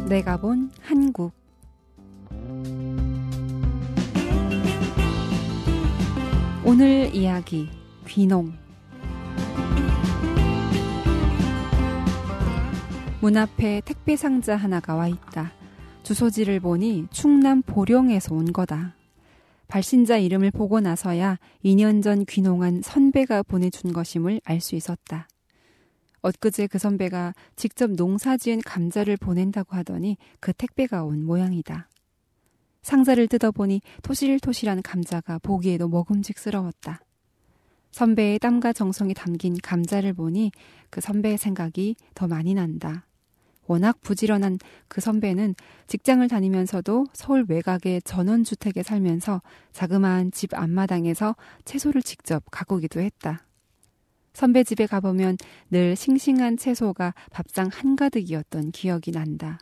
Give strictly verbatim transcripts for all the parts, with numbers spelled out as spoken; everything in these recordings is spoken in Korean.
내가 본 한국. 오늘 이야기 귀농. 문 앞에 택배 상자 하나가 와 있다. 주소지를 보니 충남 보령에서 온 거다. 발신자 이름을 보고 나서야 이 년 전 귀농한 선배가 보내준 것임을 알 수 있었다. 엊그제 그 선배가 직접 농사지은 감자를 보낸다고 하더니 그 택배가 온 모양이다. 상자를 뜯어보니 토실토실한 감자가 보기에도 먹음직스러웠다. 선배의 땀과 정성이 담긴 감자를 보니 그 선배의 생각이 더 많이 난다. 워낙 부지런한 그 선배는 직장을 다니면서도 서울 외곽의 전원주택에 살면서 자그마한 집 앞마당에서 채소를 직접 가꾸기도 했다. 선배 집에 가보면 늘 싱싱한 채소가 밥상 한가득이었던 기억이 난다.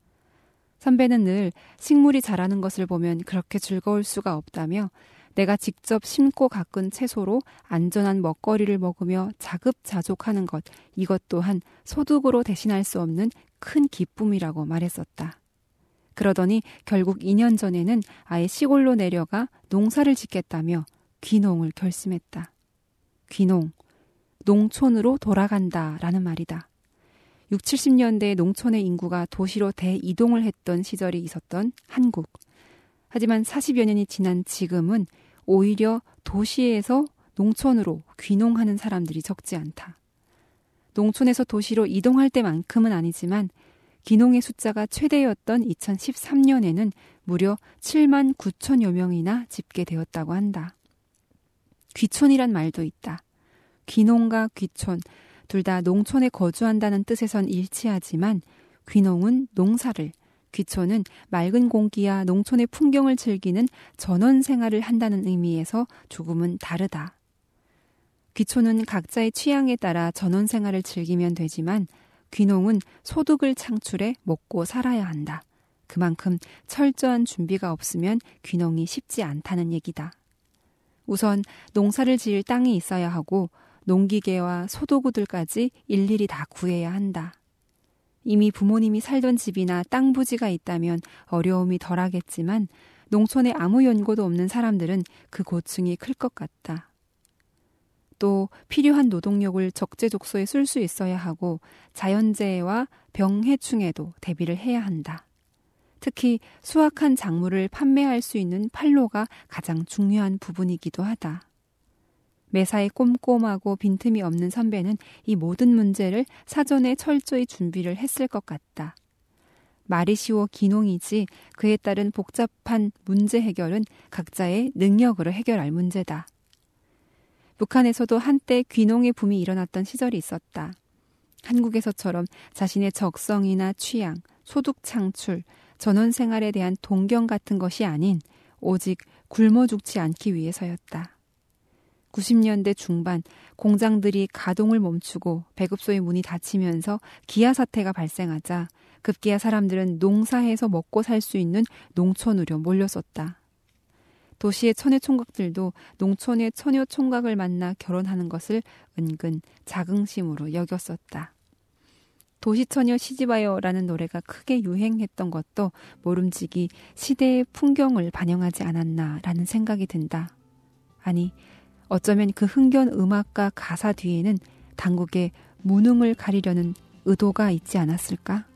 선배는 늘 식물이 자라는 것을 보면 그렇게 즐거울 수가 없다며 내가 직접 심고 가꾼 채소로 안전한 먹거리를 먹으며 자급자족하는 것, 이것 또한 소득으로 대신할 수 없는 큰 기쁨이라고 말했었다. 그러더니 결국 이 년 전에는 아예 시골로 내려가 농사를 짓겠다며 귀농을 결심했다. 귀농, 농촌으로 돌아간다라는 말이다. 육십, 칠십 년대에 농촌의 인구가 도시로 대이동을 했던 시절이 있었던 한국. 하지만 사십여 년이 지난 지금은 오히려 도시에서 농촌으로 귀농하는 사람들이 적지 않다. 농촌에서 도시로 이동할 때만큼은 아니지만 귀농의 숫자가 최대였던 이천십삼 년에는 무려 칠만 구천여 명이나 집계되었다고 한다. 귀촌이란 말도 있다. 귀농과 귀촌, 둘 다 농촌에 거주한다는 뜻에선 일치하지만 귀농은 농사를, 귀촌은 맑은 공기와 농촌의 풍경을 즐기는 전원 생활을 한다는 의미에서 조금은 다르다. 귀촌은 각자의 취향에 따라 전원 생활을 즐기면 되지만 귀농은 소득을 창출해 먹고 살아야 한다. 그만큼 철저한 준비가 없으면 귀농이 쉽지 않다는 얘기다. 우선 농사를 지을 땅이 있어야 하고 농기계와 소도구들까지 일일이 다 구해야 한다. 이미 부모님이 살던 집이나 땅 부지가 있다면 어려움이 덜하겠지만 농촌에 아무 연고도 없는 사람들은 그 고충이 클 것 같다. 또 필요한 노동력을 적재적소에 쓸 수 있어야 하고 자연재해와 병해충에도 대비를 해야 한다. 특히 수확한 작물을 판매할 수 있는 판로가 가장 중요한 부분이기도 하다. 매사에 꼼꼼하고 빈틈이 없는 선배는 이 모든 문제를 사전에 철저히 준비를 했을 것 같다. 말이 쉬워 귀농이지 그에 따른 복잡한 문제 해결은 각자의 능력으로 해결할 문제다. 북한에서도 한때 귀농의 붐이 일어났던 시절이 있었다. 한국에서처럼 자신의 적성이나 취향, 소득 창출, 전원 생활에 대한 동경 같은 것이 아닌 오직 굶어 죽지 않기 위해서였다. 구십 년대 중반 공장들이 가동을 멈추고 배급소의 문이 닫히면서 기아 사태가 발생하자 급기야 사람들은 농사해서 먹고 살 수 있는 농촌으로 몰려섰다. 도시의 처녀총각들도 농촌의 처녀총각을 만나 결혼하는 것을 은근 자긍심으로 여겼었다. 도시처녀 시집와요라는 노래가 크게 유행했던 것도 모름지기 시대의 풍경을 반영하지 않았나라는 생각이 든다. 아니, 어쩌면 그 흥겨운 음악과 가사 뒤에는 당국의 무능을 가리려는 의도가 있지 않았을까?